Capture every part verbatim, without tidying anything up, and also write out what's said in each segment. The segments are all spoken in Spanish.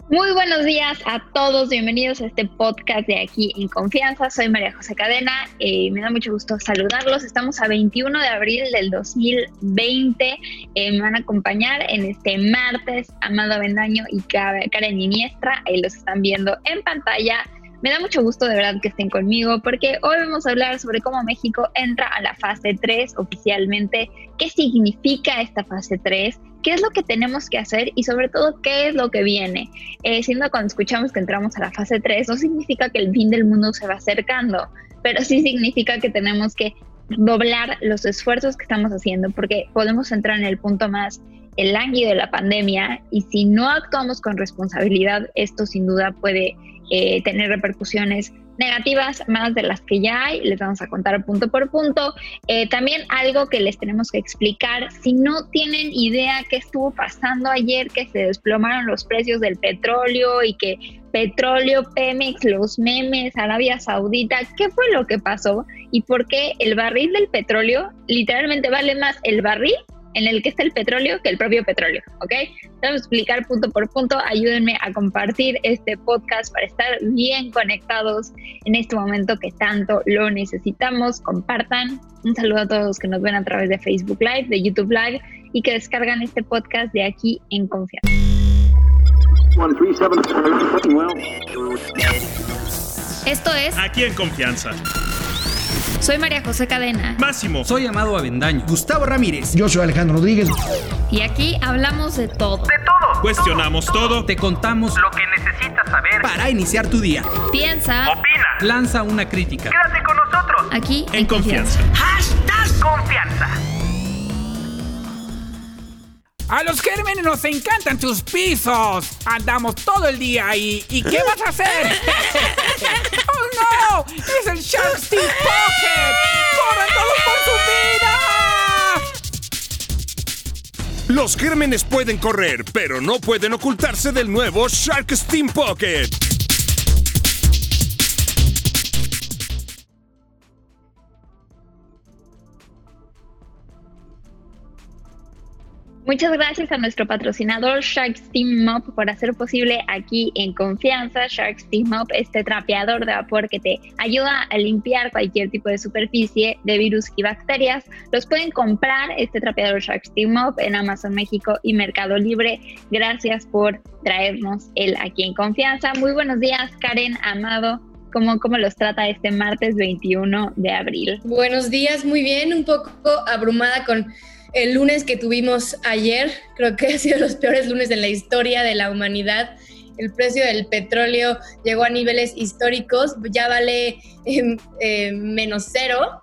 Muy buenos días a todos, bienvenidos a este podcast de Aquí en Confianza. Soy María José Cadena, eh, me da mucho gusto saludarlos. Estamos a veintiuno de abril del dos mil veinte. Eh, me van a acompañar en este martes Amado Avendaño y Karen Iniestra. Ahí los están viendo en pantalla. Me da mucho gusto de verdad que estén conmigo porque hoy vamos a hablar sobre cómo México entra a la fase tres oficialmente, qué significa esta fase tres, qué es lo que tenemos que hacer y sobre todo qué es lo que viene. Eh, siendo cuando escuchamos que entramos a la fase tres, no significa que el fin del mundo se va acercando, pero sí significa que tenemos que doblar los esfuerzos que estamos haciendo porque podemos entrar en el punto más el lánguido de la pandemia y si no actuamos con responsabilidad, esto sin duda puede eh, tener repercusiones negativas más de las que ya hay. Les vamos a contar punto por punto. Eh, también algo que les tenemos que explicar, si no tienen idea qué estuvo pasando ayer, que se desplomaron los precios del petróleo y que petróleo, Pemex, los memes, Arabia Saudita, ¿qué fue lo que pasó? Y por qué el barril del petróleo literalmente vale más el barril en el que está el petróleo que el propio petróleo, ¿ok? Vamos a explicar punto por punto. Ayúdenme a compartir este podcast para estar bien conectados en este momento que tanto lo necesitamos. Compartan. Un saludo a todos los que nos ven a través de Facebook Live, de YouTube Live y que descargan este podcast de Aquí en Confianza. Esto es Aquí en Confianza. Soy María José Cadena. Máximo. Soy Amado Avendaño. Gustavo Ramírez. Yo soy Alejandro Rodríguez. Y aquí hablamos de todo. De todo. Cuestionamos todo. todo. Te contamos lo que necesitas saber para iniciar tu día. Piensa. Opina. Lanza una crítica. Quédate con nosotros. Aquí en, en Confianza. confianza. Hashtag Confianza. A los gérmenes nos encantan tus pisos. Andamos todo el día ahí. ¿Y qué vas a hacer? ¡Oh, no! ¡Es el Shark Steam Pocket! ¡Corran todos por su vida! Los gérmenes pueden correr, pero no pueden ocultarse del nuevo Shark Steam Pocket. Muchas gracias a nuestro patrocinador Shark Steam Mop por hacer posible Aquí en Confianza. Shark Steam Mop, este trapeador de vapor que te ayuda a limpiar cualquier tipo de superficie de virus y bacterias. Los pueden comprar, este trapeador Shark Steam Mop, en Amazon México y Mercado Libre. Gracias por traernos el Aquí en Confianza. Muy buenos días, Karen, Amado. ¿Cómo, ¿Cómo los trata este martes veintiuno de abril? Buenos días, muy bien. Un poco abrumada con el lunes que tuvimos ayer. Creo que ha sido los peores lunes en la historia de la humanidad. El precio del petróleo llegó a niveles históricos, ya vale eh, eh, menos cero.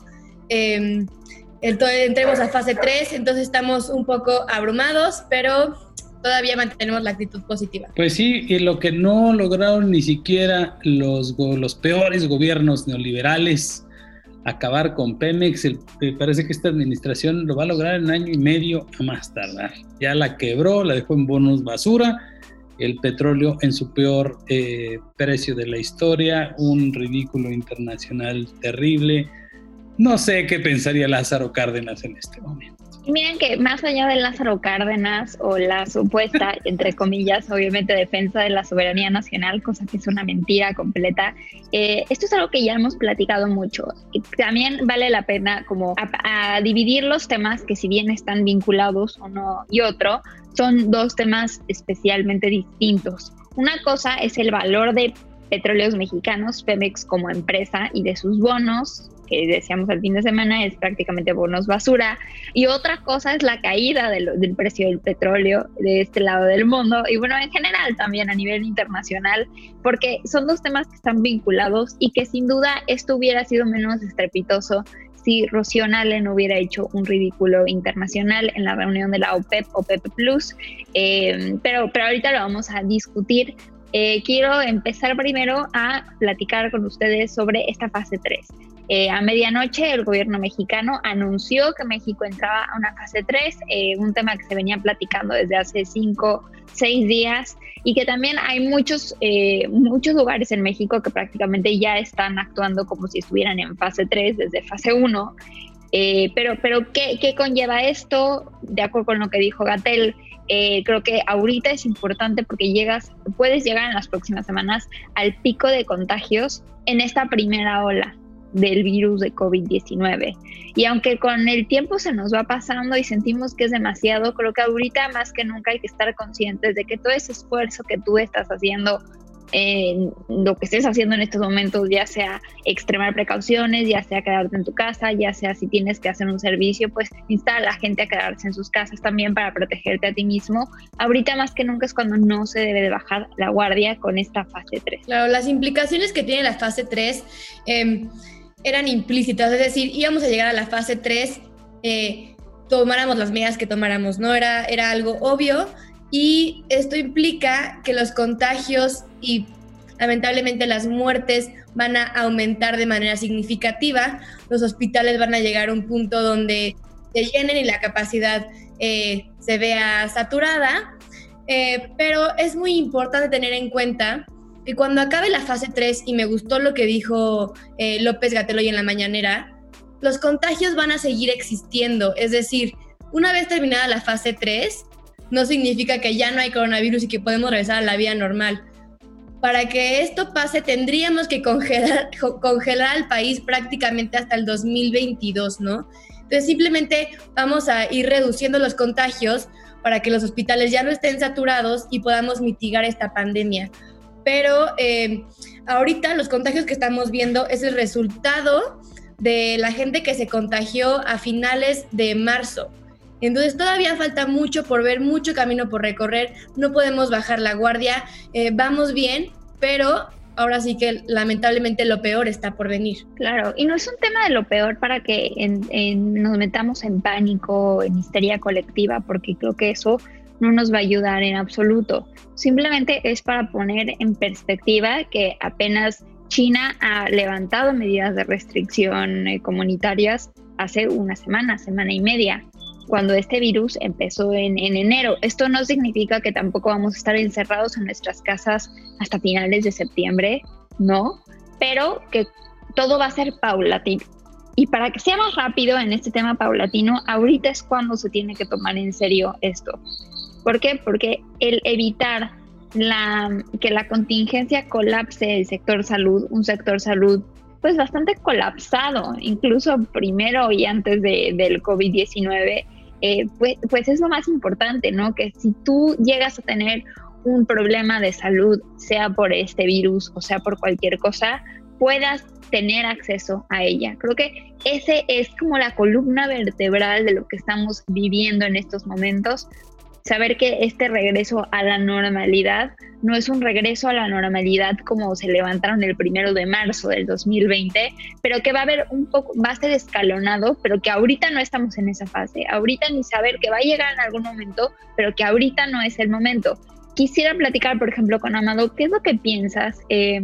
Eh, entonces entremos a fase tres, entonces estamos un poco abrumados, pero todavía mantenemos la actitud positiva. Pues sí, y lo que no lograron ni siquiera los, los peores gobiernos neoliberales, acabar con Pemex, el, me parece que esta administración lo va a lograr en un año y medio a más tardar. Ya la quebró, la dejó en bonos basura, el petróleo en su peor eh, precio de la historia, un ridículo internacional terrible. No sé qué pensaría Lázaro Cárdenas en este momento. Y miren que más allá de Lázaro Cárdenas o la supuesta, entre comillas, obviamente defensa de la soberanía nacional, cosa que es una mentira completa, eh, esto es algo que ya hemos platicado mucho. Y también vale la pena como a, a dividir los temas que si bien están vinculados uno y otro, son dos temas especialmente distintos. Una cosa es el valor de Petróleos Mexicanos, Pemex como empresa y de sus bonos, que decíamos el fin de semana es prácticamente bonos basura, y otra cosa es la caída de lo, del precio del petróleo de este lado del mundo, y bueno, en general también a nivel internacional, porque son dos temas que están vinculados y que sin duda esto hubiera sido menos estrepitoso si Rocío Nale no hubiera hecho un ridículo internacional en la reunión de la OPEP, OPEP Plus, eh, pero, pero ahorita lo vamos a discutir. Eh, quiero empezar primero a platicar con ustedes sobre esta fase tres. Eh, a medianoche el gobierno mexicano anunció que México entraba a una fase tres, eh, un tema que se venía platicando desde hace cinco, seis días y que también hay muchos, eh, muchos lugares en México que prácticamente ya están actuando como si estuvieran en fase tres desde fase uno. Eh, pero, pero ¿qué, ¿qué conlleva esto? De acuerdo con lo que dijo Gatell, Eh, creo que ahorita es importante porque llegas, puedes llegar en las próximas semanas al pico de contagios en esta primera ola del virus de COVID diecinueve. Y aunque con el tiempo se nos va pasando y sentimos que es demasiado, creo que ahorita más que nunca hay que estar conscientes de que todo ese esfuerzo que tú estás haciendo, eh, lo que estés haciendo en estos momentos, ya sea extremar precauciones, ya sea quedarte en tu casa, ya sea si tienes que hacer un servicio, pues insta a la gente a quedarse en sus casas también para protegerte a ti mismo. Ahorita más que nunca es cuando no se debe de bajar la guardia con esta fase tres. Claro, las implicaciones que tiene la fase tres eh, eran implícitas, es decir, íbamos a llegar a la fase tres, eh, tomáramos las medidas que tomáramos, ¿no? Era, era algo obvio, y esto implica que los contagios y lamentablemente las muertes van a aumentar de manera significativa. Los hospitales van a llegar a un punto donde se llenen y la capacidad eh, se vea saturada, eh, pero es muy importante tener en cuenta que cuando acabe la fase tres, y me gustó lo que dijo eh, López-Gatell hoy en la mañanera, los contagios van a seguir existiendo. Es decir, una vez terminada la fase tres, no significa que ya no hay coronavirus y que podemos regresar a la vida normal. Para que esto pase, tendríamos que congelar, congelar al país prácticamente hasta el dos mil veintidós, ¿no? Entonces, simplemente vamos a ir reduciendo los contagios para que los hospitales ya no estén saturados y podamos mitigar esta pandemia. Pero eh, ahorita los contagios que estamos viendo es el resultado de la gente que se contagió a finales de marzo. Entonces todavía falta mucho por ver, mucho camino por recorrer, no podemos bajar la guardia, eh, vamos bien, pero ahora sí que lamentablemente lo peor está por venir. Claro, y no es un tema de lo peor para que en, en, nos metamos en pánico, en histeria colectiva, porque creo que eso no nos va a ayudar en absoluto. Simplemente es para poner en perspectiva que apenas China ha levantado medidas de restricción eh, comunitarias hace una semana, semana y media, cuando este virus empezó en, en enero. Esto no significa que tampoco vamos a estar encerrados en nuestras casas hasta finales de septiembre, no, pero que todo va a ser paulatino. Y para que sea más rápido en este tema paulatino, ahorita es cuando se tiene que tomar en serio esto. ¿Por qué? Porque el evitar la, que la contingencia colapse el sector salud, un sector salud pues bastante colapsado, incluso primero y antes de, del COVID diecinueve, eh, pues, pues es lo más importante, ¿no? Que si tú llegas a tener un problema de salud, sea por este virus o sea por cualquier cosa, puedas tener acceso a ella. Creo que ese es como la columna vertebral de lo que estamos viviendo en estos momentos. Saber que este regreso a la normalidad no es un regreso a la normalidad como se levantaron el primero de marzo del dos mil veinte, pero que va a haber un poco, va a ser escalonado, pero que ahorita no estamos en esa fase. Ahorita ni saber que va a llegar en algún momento, pero que ahorita no es el momento. Quisiera platicar, por ejemplo, con Amado, ¿qué es lo que piensas? Eh,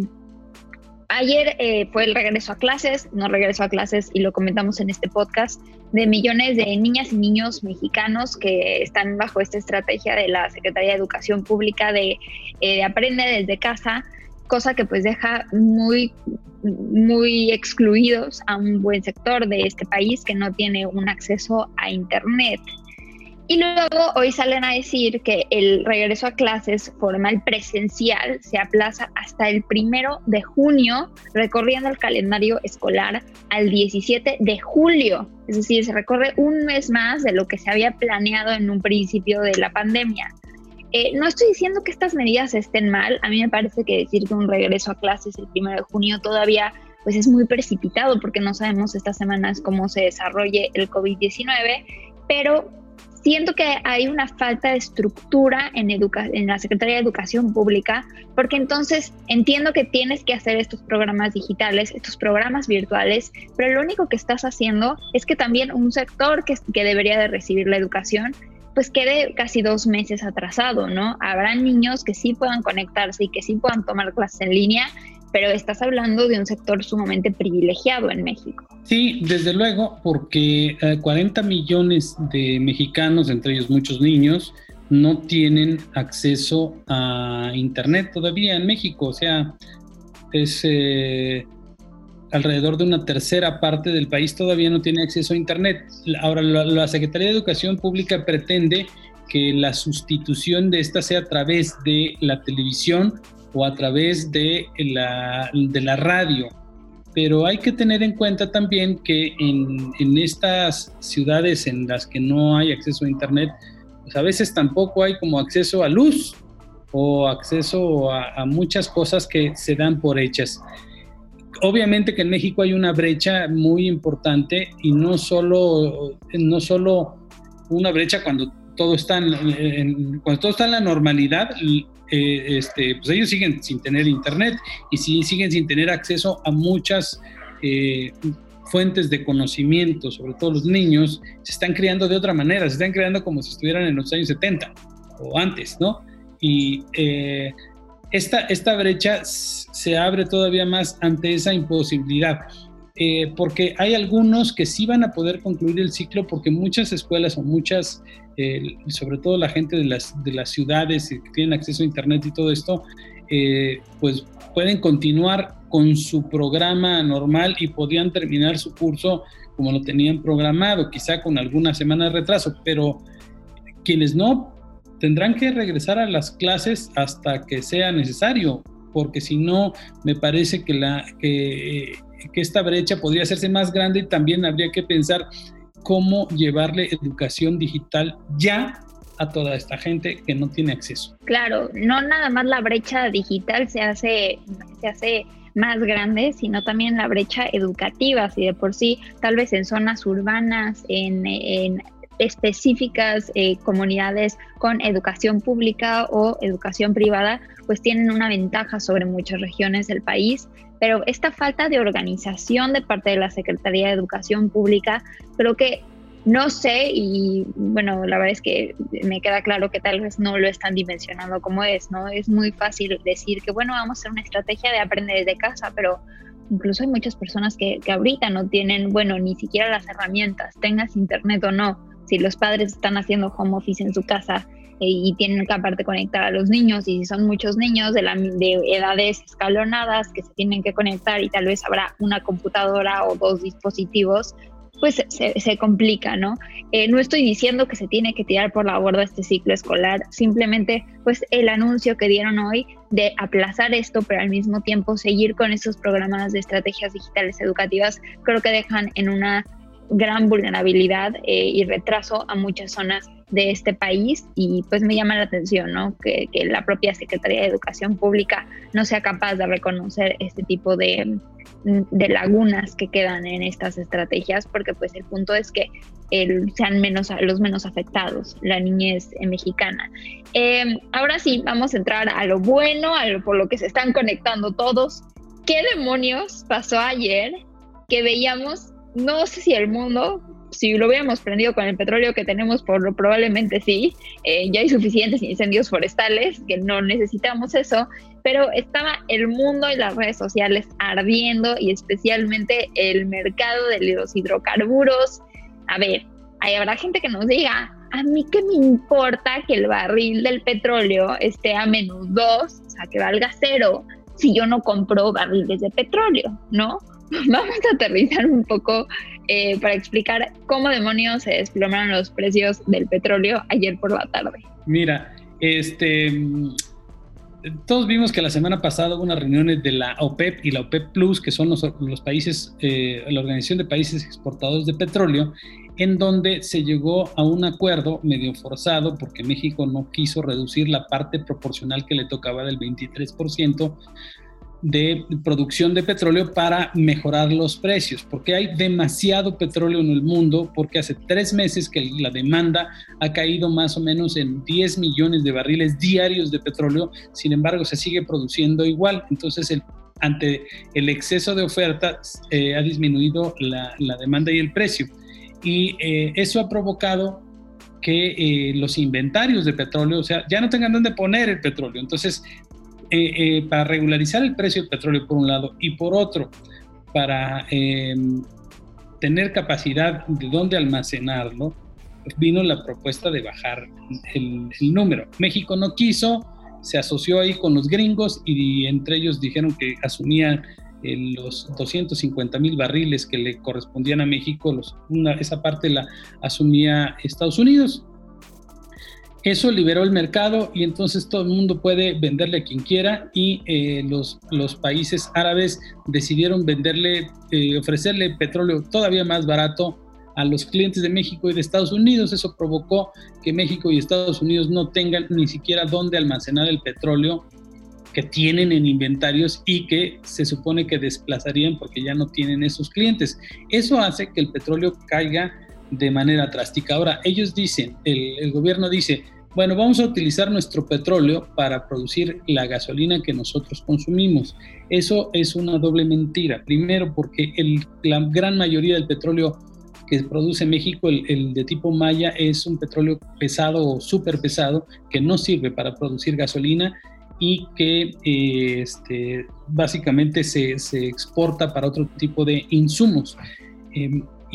Ayer eh, fue el regreso a clases, no regreso a clases y lo comentamos en este podcast, de millones de niñas y niños mexicanos que están bajo esta estrategia de la Secretaría de Educación Pública de, eh, de aprende desde casa, cosa que pues deja muy, muy excluidos a un buen sector de este país que no tiene un acceso a internet. Y luego hoy salen a decir que el regreso a clases formal presencial se aplaza hasta el primero de junio, recorriendo el calendario escolar al diecisiete de julio. Es decir, se recorre un mes más de lo que se había planeado en un principio de la pandemia. Eh, no estoy diciendo que estas medidas estén mal. A mí me parece que decir que un regreso a clases el primero de junio todavía pues es muy precipitado porque no sabemos estas semanas cómo se desarrolle el COVID diecinueve, pero siento que hay una falta de estructura en, educa- en la Secretaría de Educación Pública, porque entonces entiendo que tienes que hacer estos programas digitales, estos programas virtuales, pero lo único que estás haciendo es que también un sector que, que debería de recibir la educación, pues quede casi dos meses atrasado, ¿no? Habrá niños que sí puedan conectarse y que sí puedan tomar clases en línea, pero estás hablando de un sector sumamente privilegiado en México. Sí, desde luego, porque eh, cuarenta millones de mexicanos, entre ellos muchos niños, no tienen acceso a internet todavía en México. O sea, es eh, alrededor de una tercera parte del país todavía no tiene acceso a internet. Ahora, la, la Secretaría de Educación Pública pretende que la sustitución de esta sea a través de la televisión o a través de la, de la radio. Pero hay que tener en cuenta también que en, en estas ciudades en las que no hay acceso a internet, pues a veces tampoco hay como acceso a luz o acceso a, a muchas cosas que se dan por hechas. Obviamente que en México hay una brecha muy importante y no solo, no solo una brecha cuando todo está en, en, cuando todo está en la normalidad. Eh, este, pues ellos siguen sin tener internet y sí, siguen sin tener acceso a muchas eh, fuentes de conocimiento, sobre todo los niños se están criando de otra manera, se están criando como si estuvieran en los años setenta o antes, ¿no? Y eh, esta, esta brecha se abre todavía más ante esa imposibilidad, eh, porque hay algunos que sí van a poder concluir el ciclo porque muchas escuelas o muchas Eh, sobre todo la gente de las, de las ciudades que tienen acceso a internet y todo esto, eh, pues pueden continuar con su programa normal y podrían terminar su curso como lo tenían programado, quizá con alguna semana de retraso, pero quienes no tendrán que regresar a las clases hasta que sea necesario, porque si no, me parece que, la, que, que esta brecha podría hacerse más grande y también habría que pensar cómo llevarle educación digital ya a toda esta gente que no tiene acceso. Claro, no nada más la brecha digital se hace, se hace más grande, sino también la brecha educativa, si de por sí, tal vez en zonas urbanas, en, en específicas eh, comunidades con educación pública o educación privada, pues tienen una ventaja sobre muchas regiones del país. Pero esta falta de organización de parte de la Secretaría de Educación Pública, creo que no sé, y bueno, la verdad es que me queda claro que tal vez no lo están dimensionando como es, ¿no? Es muy fácil decir que, bueno, vamos a hacer una estrategia de aprender desde casa, pero incluso hay muchas personas que, que ahorita no tienen, bueno, ni siquiera las herramientas, tengas internet o no. Si los padres están haciendo home office en su casa, y tienen que aparte conectar a los niños, y si son muchos niños de, la, de edades escalonadas que se tienen que conectar y tal vez habrá una computadora o dos dispositivos, pues se, se complica, ¿no? Eh, no estoy diciendo que se tiene que tirar por la borda este ciclo escolar, simplemente pues el anuncio que dieron hoy de aplazar esto, pero al mismo tiempo seguir con esos programas de estrategias digitales educativas, creo que dejan en una gran vulnerabilidad eh, y retraso a muchas zonas de este país, y pues me llama la atención, ¿no? Que, que la propia Secretaría de Educación Pública no sea capaz de reconocer este tipo de, de lagunas que quedan en estas estrategias, porque pues el punto es que el, sean menos, los menos afectados, la niñez mexicana. Eh, ahora sí, vamos a entrar a lo bueno, a lo por lo que se están conectando todos. ¿Qué demonios pasó ayer que veíamos? No sé si el mundo, si lo hubiéramos prendido con el petróleo que tenemos, por, probablemente sí, eh, ya hay suficientes incendios forestales, que no necesitamos eso, pero estaba el mundo y las redes sociales ardiendo, y especialmente el mercado de los hidrocarburos. A ver, ahí habrá gente que nos diga, a mí qué me importa que el barril del petróleo esté a menos dos, o sea, que valga cero, si yo no compro barriles de petróleo, ¿no? Vamos a aterrizar un poco eh, para explicar cómo demonios se desplomaron los precios del petróleo ayer por la tarde. Mira, este, todos vimos que la semana pasada hubo unas reuniones de la OPEP y la OPEP Plus, que son los, los países, eh, la Organización de Países Exportadores de Petróleo, en donde se llegó a un acuerdo medio forzado porque México no quiso reducir la parte proporcional que le tocaba del veintitrés por ciento de producción de petróleo para mejorar los precios, porque hay demasiado petróleo en el mundo, porque hace tres meses que la demanda ha caído más o menos en diez millones de barriles diarios de petróleo, sin embargo se sigue produciendo igual. Entonces el, ante el exceso de oferta eh, ha disminuido la, la demanda y el precio, y eh, eso ha provocado que eh, los inventarios de petróleo, o sea, ya no tengan dónde poner el petróleo. Entonces Eh, eh, para regularizar el precio del petróleo por un lado, y por otro, para eh, tener capacidad de dónde almacenarlo, vino la propuesta de bajar el, el número. México no quiso, se asoció ahí con los gringos, y entre ellos dijeron que asumían eh, los doscientos cincuenta mil barriles que le correspondían a México, los, una, esa parte la asumía Estados Unidos. Eso liberó el mercado y entonces todo el mundo puede venderle a quien quiera y eh, los, los países árabes decidieron venderle, eh, ofrecerle petróleo todavía más barato a los clientes de México y de Estados Unidos. Eso provocó que México y Estados Unidos no tengan ni siquiera dónde almacenar el petróleo que tienen en inventarios y que se supone que desplazarían porque ya no tienen esos clientes. Eso hace que el petróleo caiga de manera drástica. Ahora, ellos dicen, el, el gobierno dice, bueno, vamos a utilizar nuestro petróleo para producir la gasolina que nosotros consumimos. Eso es una doble mentira. Primero, porque el, la gran mayoría del petróleo que produce México, el, el de tipo Maya, es un petróleo pesado o súper pesado que no sirve para producir gasolina y que eh, este, básicamente se, se exporta para otro tipo de insumos. Eh,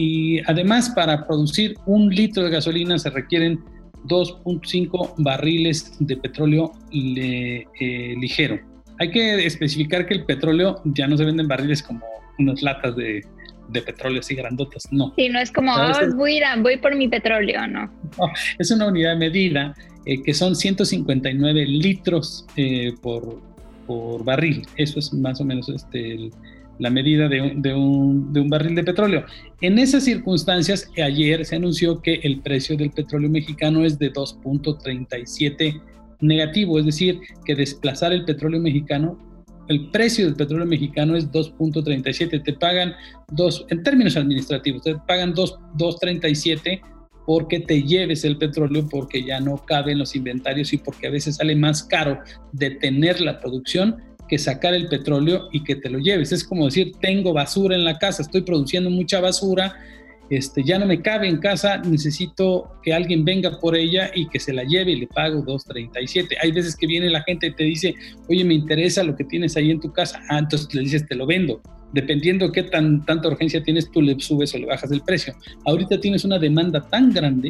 Y además, para producir un litro de gasolina se requieren dos punto cinco barriles de petróleo le, eh, ligero. Hay que especificar que el petróleo ya no se vende en barriles como unas latas de, de petróleo así grandotas, no. Sí, no es como, oh, voy, a ir a, voy por mi petróleo, ¿no? No, es una unidad de medida eh, que son ciento cincuenta y nueve litros eh, por, por barril. Eso es más o menos este, el, la medida de un, de, un, de un barril de petróleo. En esas circunstancias, ayer se anunció que el precio del petróleo mexicano es de dos punto treinta y siete negativo, es decir, que desplazar el petróleo mexicano, el precio del petróleo mexicano es dos punto treinta y siete, te pagan dos, en términos administrativos, te pagan dos punto treinta y siete porque te lleves el petróleo, porque ya no cabe en los inventarios y porque a veces sale más caro detener la producción que sacar el petróleo y que te lo lleves. Es como decir, tengo basura en la casa, estoy produciendo mucha basura, este, ya no me cabe en casa, necesito que alguien venga por ella y que se la lleve y le pago dos treinta y siete. Hay veces que viene la gente y te dice, oye, me interesa lo que tienes ahí en tu casa. Ah, entonces le dices, te lo vendo. Dependiendo qué tan, tanta urgencia tienes, tú le subes o le bajas el precio. Ahorita tienes una demanda tan grande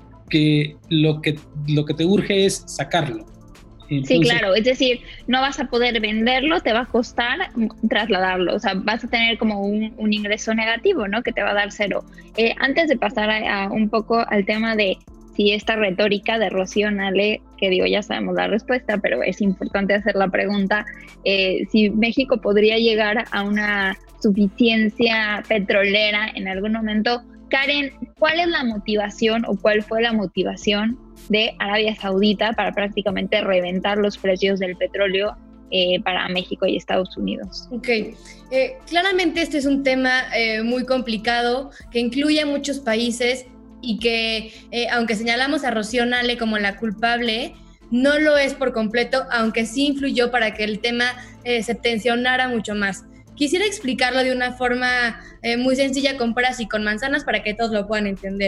que lo que, lo que te urge es sacarlo. Entonces, sí, claro, es decir, no vas a poder venderlo, te va a costar trasladarlo, o sea, vas a tener como un, un ingreso negativo, ¿no? Que te va a dar cero. Eh, antes de pasar a, a un poco al tema de si esta retórica de Rocío Nale, que digo, ya sabemos la respuesta, pero es importante hacer la pregunta, eh, si México podría llegar a una suficiencia petrolera en algún momento. Karen, ¿cuál es la motivación o cuál fue la motivación de Arabia Saudita para prácticamente reventar los precios del petróleo eh, para México y Estados Unidos? Ok, eh, claramente este es un tema eh, muy complicado que incluye a muchos países y que eh, aunque señalamos a Rocío Nale como la culpable, no lo es por completo, aunque sí influyó para que el tema eh, se tensionara mucho más. Quisiera explicarlo de una forma eh, muy sencilla con peras y con manzanas para que todos lo puedan entender.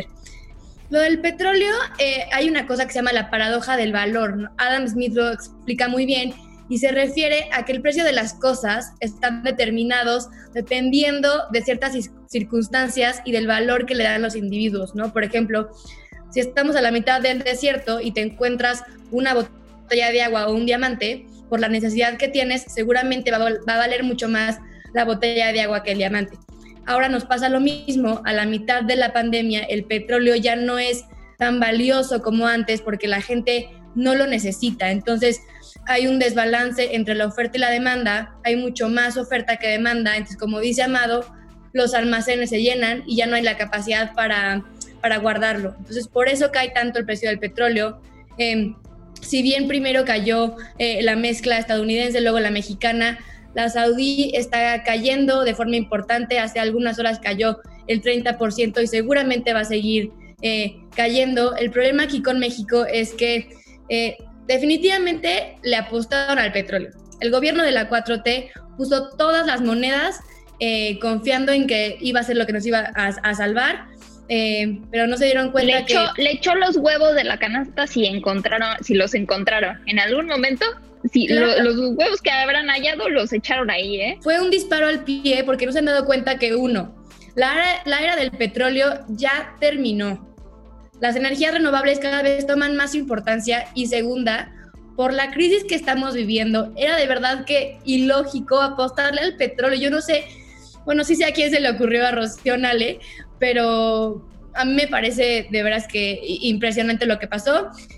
Lo del petróleo, eh, hay una cosa que se llama la paradoja del valor, ¿no? Adam Smith lo explica muy bien y se refiere a que el precio de las cosas están determinados dependiendo de ciertas circunstancias y del valor que le dan los individuos, ¿no? Por ejemplo, si estamos a la mitad del desierto y te encuentras una botella de agua o un diamante, por la necesidad que tienes, seguramente va a, va a valer mucho más la botella de agua que el diamante. Ahora nos pasa lo mismo, a la mitad de la pandemia el petróleo ya no es tan valioso como antes porque la gente no lo necesita, entonces hay un desbalance entre la oferta y la demanda, hay mucho más oferta que demanda, entonces como dice Amado, los almacenes se llenan y ya no hay la capacidad para, para guardarlo, entonces por eso cae tanto el precio del petróleo. Eh, si bien primero cayó eh, la mezcla estadounidense, luego la mexicana, la saudí está cayendo de forma importante, hace algunas horas cayó el treinta por ciento y seguramente va a seguir eh, cayendo. El problema aquí con México es que eh, definitivamente le apostaron al petróleo. El gobierno de la cuatro T puso todas las monedas eh, confiando en que iba a ser lo que nos iba a, a salvar, eh, pero no se dieron cuenta le echó, que... Le echó los huevos de la canasta si encontraron, si los encontraron en algún momento. Sí, claro. lo, los huevos que habrán hallado los echaron ahí, ¿eh? Fue un disparo al pie porque no se han dado cuenta que, uno, la era, la era del petróleo ya terminó. Las energías renovables cada vez toman más importancia y, segunda, por la crisis que estamos viviendo, era de verdad que ilógico apostarle al petróleo. Yo no sé, bueno, sí sé a quién se le ocurrió a Rocío Nale, pero a mí me parece de veras que impresionante lo que pasó.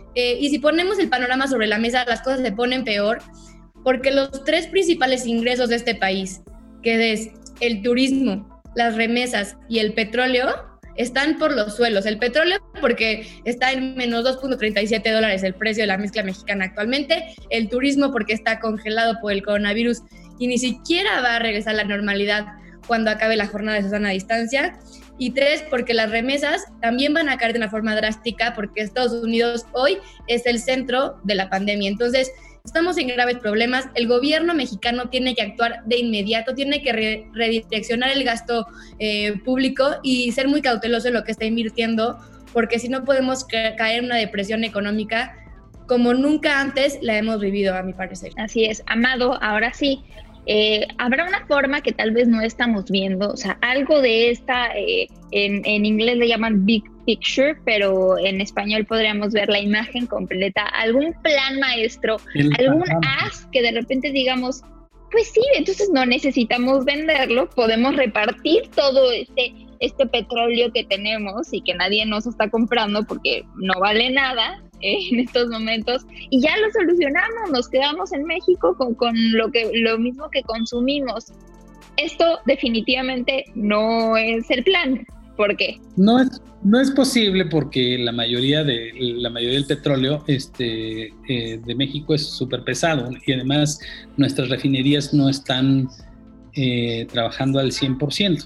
Eh, y si ponemos el panorama sobre la mesa, las cosas se ponen peor, porque los tres principales ingresos de este país, que es el turismo, las remesas y el petróleo, están por los suelos. El petróleo porque está en menos dos punto treinta y siete dólares el precio de la mezcla mexicana actualmente, el turismo porque está congelado por el coronavirus y ni siquiera va a regresar a la normalidad cuando acabe la jornada de Susana distancia, y tres, porque las remesas también van a caer de una forma drástica porque Estados Unidos hoy es el centro de la pandemia. Entonces, estamos en graves problemas. El gobierno mexicano tiene que actuar de inmediato, tiene que re- redireccionar el gasto eh, público y ser muy cauteloso en lo que está invirtiendo, porque si no podemos ca- caer en una depresión económica como nunca antes la hemos vivido, a mi parecer. Así es, Amado, ahora sí. Eh, habrá una forma que tal vez no estamos viendo, o sea, algo de esta, eh, en, en inglés le llaman big picture, pero en español podríamos ver la imagen completa, algún plan maestro, El algún panorama. as que de repente digamos, pues sí, entonces no necesitamos venderlo, podemos repartir todo este, este petróleo que tenemos y que nadie nos está comprando porque no vale nada en estos momentos, y ya lo solucionamos, nos quedamos en México con, con lo que lo mismo que consumimos. Esto definitivamente no es el plan. ¿Por qué? No es, no es posible porque la mayoría, de, la mayoría del petróleo este, eh, de México es súper pesado y además nuestras refinerías no están eh, trabajando al cien por ciento.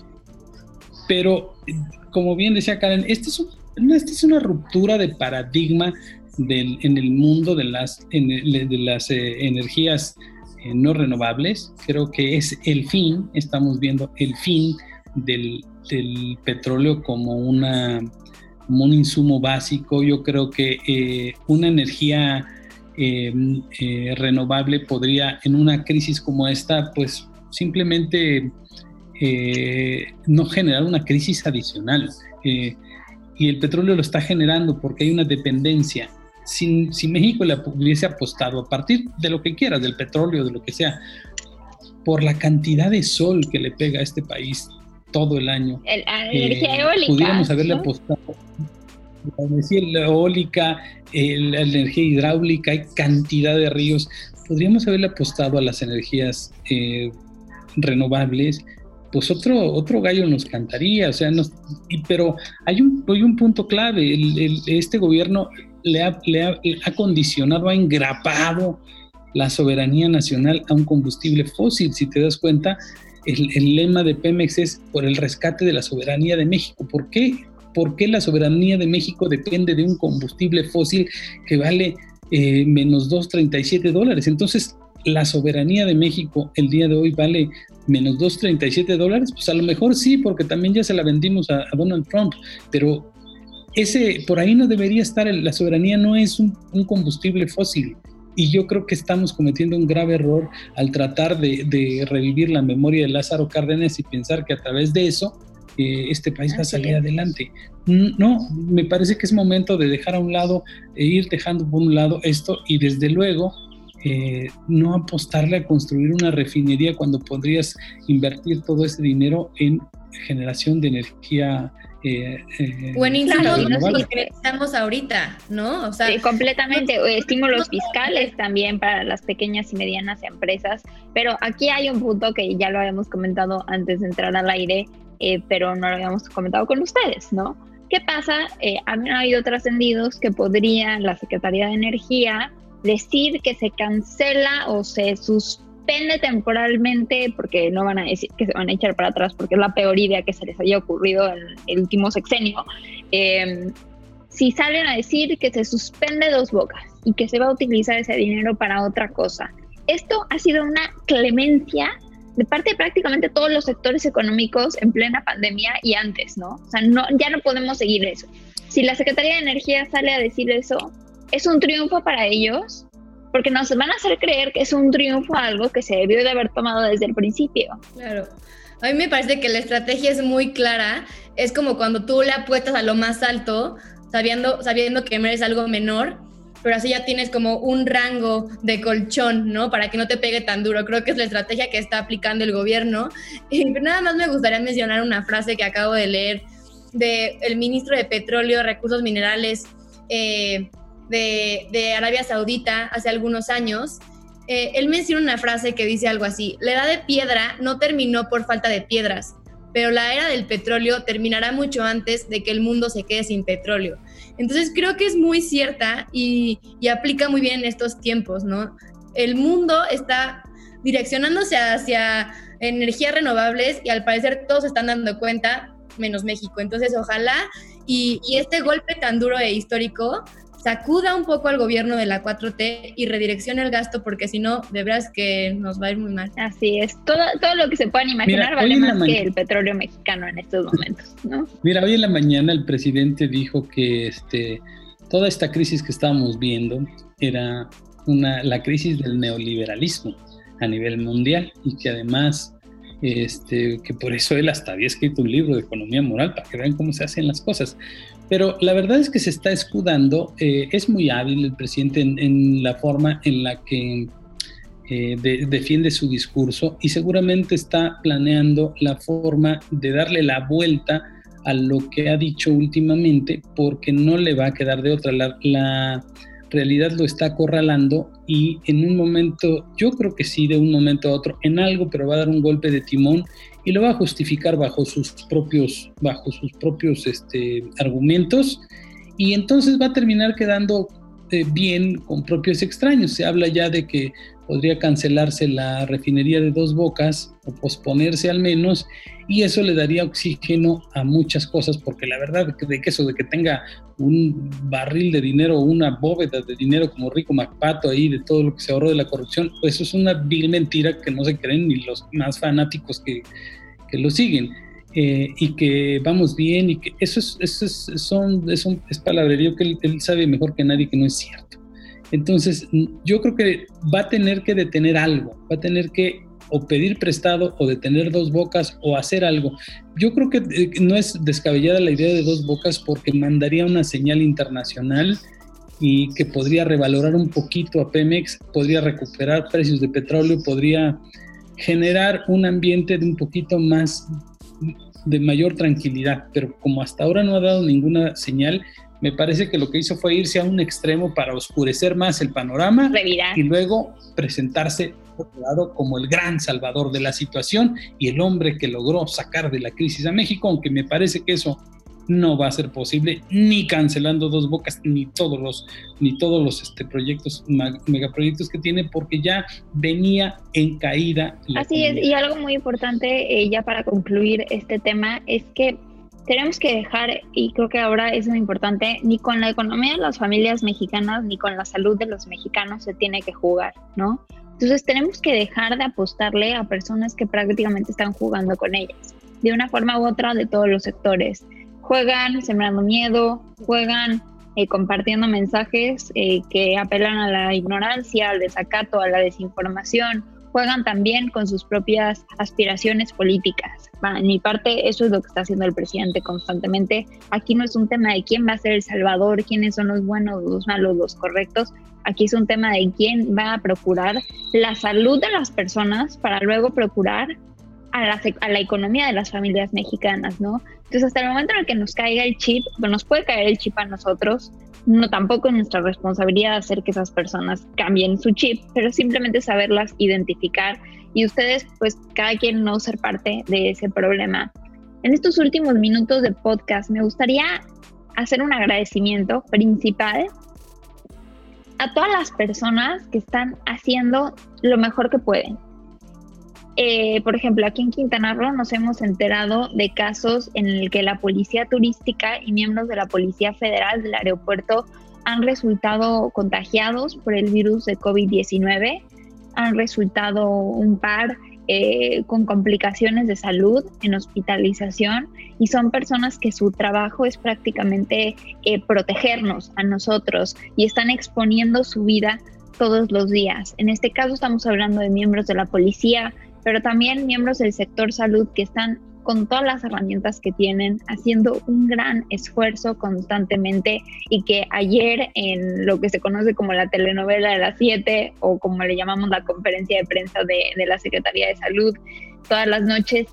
Pero, como bien decía Karen, esta es, un, esta es una ruptura de paradigma del, en el mundo de las, en, de las eh, energías eh, no renovables. Creo que es el fin, estamos viendo el fin del, del petróleo como, una, como un insumo básico. Yo creo que eh, una energía eh, eh, renovable podría, en una crisis como esta, pues simplemente eh, no generar una crisis adicional. Eh, y el petróleo lo está generando porque hay una dependencia. Si, si México le hubiese apostado a partir de lo que quieras, del petróleo, de lo que sea, por la cantidad de sol que le pega a este país todo el año, El, la eh, energía eólica. pudiéramos haberle ¿no? apostado la energía eólica, eh, la energía hidráulica, hay cantidad de ríos, podríamos haberle apostado a las energías eh, renovables, pues otro, otro gallo nos cantaría, o sea, nos, y, pero hay un, hay un punto clave, el, el, este gobierno le ha, le ha, ha condicionado, ha engrapado la soberanía nacional a un combustible fósil. Si te das cuenta, el, el lema de Pemex es por el rescate de la soberanía de México. ¿Por qué? ¿Por qué la soberanía de México depende de un combustible fósil que vale eh, menos dos punto treinta y siete dólares? Entonces, la soberanía de México el día de hoy vale menos dos punto treinta y siete dólares, pues a lo mejor sí, porque también ya se la vendimos a, a Donald Trump, pero ese, por ahí no debería estar, el, la soberanía no es un, un combustible fósil, y yo creo que estamos cometiendo un grave error al tratar de, de revivir la memoria de Lázaro Cárdenas y pensar que a través de eso eh, este país va a salir adelante. No, me parece que es momento de dejar a un lado, e ir dejando por un lado esto, y desde luego Eh, no apostarle a construir una refinería cuando podrías invertir todo ese dinero en generación de energía eh, eh, o en insumos Claro, claro, no los sé. que necesitamos ahorita, ¿no? O sea, Sí, completamente, no- estímulos no- fiscales también para las pequeñas y medianas empresas, pero aquí hay un punto que ya lo habíamos comentado antes de entrar al aire, eh, pero no lo habíamos comentado con ustedes, ¿no? ¿Qué pasa? Eh, han habido trascendidos que podría la Secretaría de Energía decir que se cancela o se suspende temporalmente, porque no van a decir que se van a echar para atrás porque es la peor idea que se les haya ocurrido en el último sexenio. Eh, si salen a decir que se suspende Dos Bocas y que se va a utilizar ese dinero para otra cosa, esto ha sido una clemencia de parte de prácticamente todos los sectores económicos en plena pandemia y antes, ¿no? O sea, no, ya no podemos seguir eso. Si la Secretaría de Energía sale a decir eso, es un triunfo para ellos, porque nos van a hacer creer que es un triunfo algo que se debió de haber tomado desde el principio. Claro. A mí me parece que la estrategia es muy clara. Es como cuando tú le apuestas a lo más alto, sabiendo, sabiendo que mereces algo menor, pero así ya tienes como un rango de colchón, ¿no? Para que no te pegue tan duro. Creo que es la estrategia que está aplicando el gobierno. Y nada más me gustaría mencionar una frase que acabo de leer del ministro de Petróleo, Recursos Minerales, eh, de, de Arabia Saudita hace algunos años, eh, él menciona una frase que dice algo así: la edad de piedra no terminó por falta de piedras, pero la era del petróleo terminará mucho antes de que el mundo se quede sin petróleo. Entonces creo que es muy cierta y, y aplica muy bien en estos tiempos, ¿no? El mundo está direccionándose hacia energías renovables y al parecer todos se están dando cuenta, menos México. Entonces ojalá y, y este golpe tan duro e histórico sacuda un poco al gobierno de la cuatro T y redireccione el gasto, porque si no, de verdad es que nos va a ir muy mal. Así es, todo, todo lo que se puedan imaginar Mira, vale más que el petróleo mexicano en estos momentos, ¿no? Mira, hoy en la mañana el presidente dijo que este, toda esta crisis que estábamos viendo era una, la crisis del neoliberalismo a nivel mundial, y que además este, que por eso él hasta había escrito un libro de economía moral para que vean cómo se hacen las cosas. Pero la verdad es que se está escudando, eh, es muy hábil el presidente en, en la forma en la que eh, de, defiende su discurso, y seguramente está planeando la forma de darle la vuelta a lo que ha dicho últimamente, porque no le va a quedar de otra. La, la realidad lo está acorralando, y en un momento, yo creo que sí, de un momento a otro, en algo, pero va a dar un golpe de timón y lo va a justificar bajo sus propios, bajo sus propios este, argumentos, y entonces va a terminar quedando eh, bien con propios extraños. Se habla ya de que podría cancelarse la refinería de Dos Bocas, o posponerse al menos, y eso le daría oxígeno a muchas cosas, porque la verdad de que eso de que tenga un barril de dinero o una bóveda de dinero como Rico MacPato ahí, de todo lo que se ahorró de la corrupción, pues eso es una vil mentira que no se creen ni los más fanáticos que, que lo siguen. Eh, y que vamos bien, y que eso es, eso es, son, es, un, es palabrerío que él, él sabe mejor que nadie que no es cierto. Entonces yo creo que va a tener que detener algo, va a tener que o pedir prestado, o detener Dos Bocas, o hacer algo. Yo creo que eh, no es descabellada la idea de Dos Bocas, porque mandaría una señal internacional y que podría revalorar un poquito a Pemex, podría recuperar precios de petróleo, podría generar un ambiente de un poquito más, de mayor tranquilidad, pero como hasta ahora no ha dado ninguna señal, me parece que lo que hizo fue irse a un extremo para oscurecer más el panorama, Revirar. Y luego presentarse por otro lado como el gran salvador de la situación y el hombre que logró sacar de la crisis a México, aunque me parece que eso no va a ser posible, ni cancelando Dos Bocas, ni todos los, ni todos los este, proyectos, megaproyectos que tiene, porque ya venía en caída. Así es, y algo muy importante eh, ya para concluir este tema es que tenemos que dejar, y creo que ahora es muy importante, ni con la economía de las familias mexicanas, ni con la salud de los mexicanos se tiene que jugar, ¿no? Entonces tenemos que dejar de apostarle a personas que prácticamente están jugando con ellas, de una forma u otra, de todos los sectores. Juegan sembrando miedo, juegan eh, compartiendo mensajes eh, que apelan a la ignorancia, al desacato, a la desinformación. Juegan también con sus propias aspiraciones políticas. Para mi parte, eso es lo que está haciendo el presidente constantemente. Aquí no es un tema de quién va a ser el salvador, quiénes son los buenos, los malos, los correctos. Aquí es un tema de quién va a procurar la salud de las personas para luego procurar a la, a la economía de las familias mexicanas, ¿no? Entonces, hasta el momento en el que nos caiga el chip, pues nos puede caer el chip a nosotros, no tampoco es nuestra responsabilidad hacer que esas personas cambien su chip, pero simplemente saberlas identificar, y ustedes, pues, cada quien no ser parte de ese problema. En estos últimos minutos de podcast, me gustaría hacer un agradecimiento principal a todas las personas que están haciendo lo mejor que pueden. Eh, por ejemplo, aquí en Quintana Roo nos hemos enterado de casos en el que la policía turística y miembros de la Policía Federal del aeropuerto han resultado contagiados por el virus de covid diecinueve, han resultado un par eh, con complicaciones de salud en hospitalización, y son personas que su trabajo es prácticamente eh, protegernos a nosotros, y están exponiendo su vida todos los días. En este caso estamos hablando de miembros de la policía, pero también miembros del sector salud que están con todas las herramientas que tienen, haciendo un gran esfuerzo constantemente, y que ayer en lo que se conoce como la telenovela de las siete, o como le llamamos la conferencia de prensa de, de la Secretaría de Salud, todas las noches,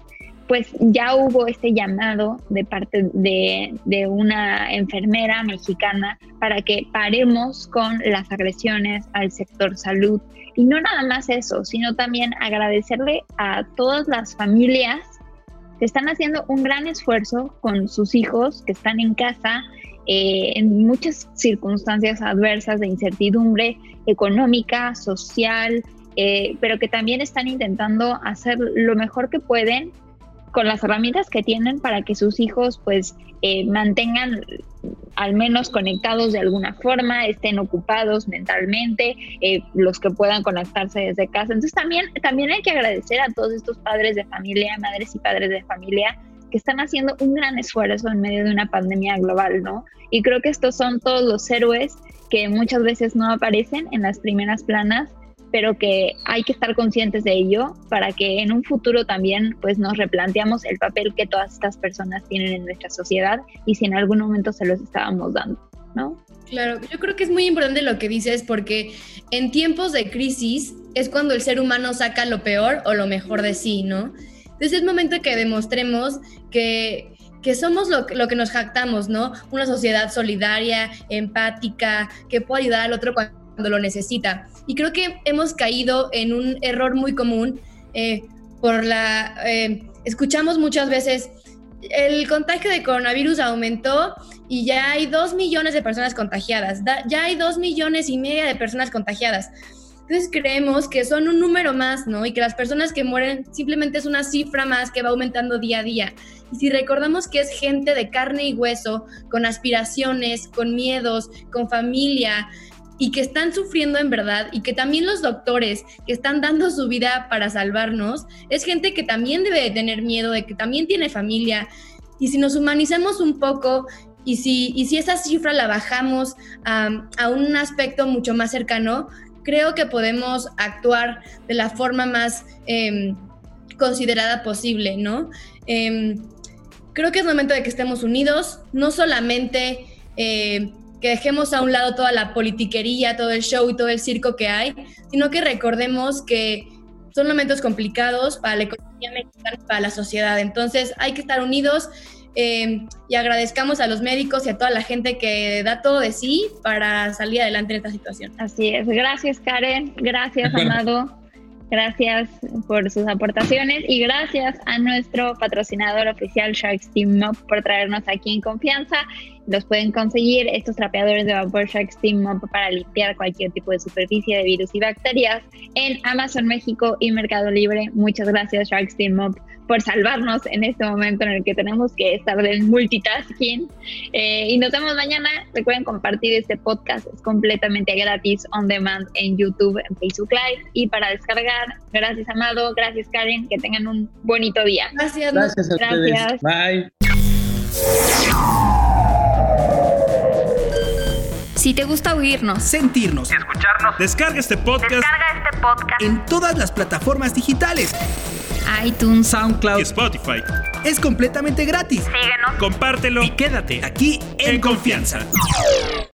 pues ya hubo este llamado de parte de, de una enfermera mexicana para que paremos con las agresiones al sector salud. Y no nada más eso, sino también agradecerle a todas las familias que están haciendo un gran esfuerzo con sus hijos que están en casa eh, en muchas circunstancias adversas de incertidumbre económica, social, eh, pero que también están intentando hacer lo mejor que pueden con las herramientas que tienen para que sus hijos pues eh, mantengan al menos conectados de alguna forma, estén ocupados mentalmente, eh, los que puedan conectarse desde casa. Entonces también, también hay que agradecer a todos estos padres de familia, madres y padres de familia que están haciendo un gran esfuerzo en medio de una pandemia global, ¿no? Y creo que estos son todos los héroes que muchas veces no aparecen en las primeras planas, pero que hay que estar conscientes de ello para que en un futuro también pues nos replanteamos el papel que todas estas personas tienen en nuestra sociedad y si en algún momento se los estábamos dando, ¿no? Claro, yo creo que es muy importante lo que dices porque en tiempos de crisis es cuando el ser humano saca lo peor o lo mejor de sí, ¿no? Entonces es momento que demostremos que, que somos lo, lo que nos jactamos, ¿no? Una sociedad solidaria, empática, que puede ayudar al otro cuando cuando lo necesita. Y creo que hemos caído en un error muy común eh, por la... Eh, escuchamos muchas veces, el contagio de coronavirus aumentó y ya hay dos millones de personas contagiadas, da, ya hay dos millones y media de personas contagiadas. Entonces creemos que son un número más, ¿no? Y que las personas que mueren simplemente es una cifra más que va aumentando día a día. Y si recordamos que es gente de carne y hueso, con aspiraciones, con miedos, con familia, y que están sufriendo en verdad, y que también los doctores que están dando su vida para salvarnos, es gente que también debe de tener miedo, de que también tiene familia. Y si nos humanizamos un poco, y si, y si esa cifra la bajamos um, a un aspecto mucho más cercano, creo que podemos actuar de la forma más eh, considerada posible, ¿no? Eh, creo que es momento de que estemos unidos, no solamente... Eh, que dejemos a un lado toda la politiquería, todo el show y todo el circo que hay, sino que recordemos que son momentos complicados para la economía mexicana y para la sociedad. Entonces hay que estar unidos eh, y agradezcamos a los médicos y a toda la gente que da todo de sí para salir adelante en esta situación. Así es. Gracias, Karen. Gracias, Amado. Gracias por sus aportaciones y gracias a nuestro patrocinador oficial Shark Steam Mop por traernos aquí en confianza. Los pueden conseguir estos trapeadores de vapor Shark Steam Mop para limpiar cualquier tipo de superficie de virus y bacterias en Amazon México y Mercado Libre. Muchas gracias Shark Steam Mop por salvarnos en este momento en el que tenemos que estar del multitasking. Eh, y nos vemos mañana. Recuerden compartir este podcast, es completamente gratis, on demand en YouTube, en Facebook Live y para descargar. Gracias, Amado. Gracias, Karen. Que tengan un bonito día. Gracias. Gracias a Gracias. ustedes. Bye. Si te gusta oírnos, Sentirnos. Y escucharnos. Descarga este podcast Descarga este podcast. En todas las plataformas digitales. iTunes, y SoundCloud. Spotify. Es completamente gratis. Síguenos. Compártelo y quédate aquí en confianza.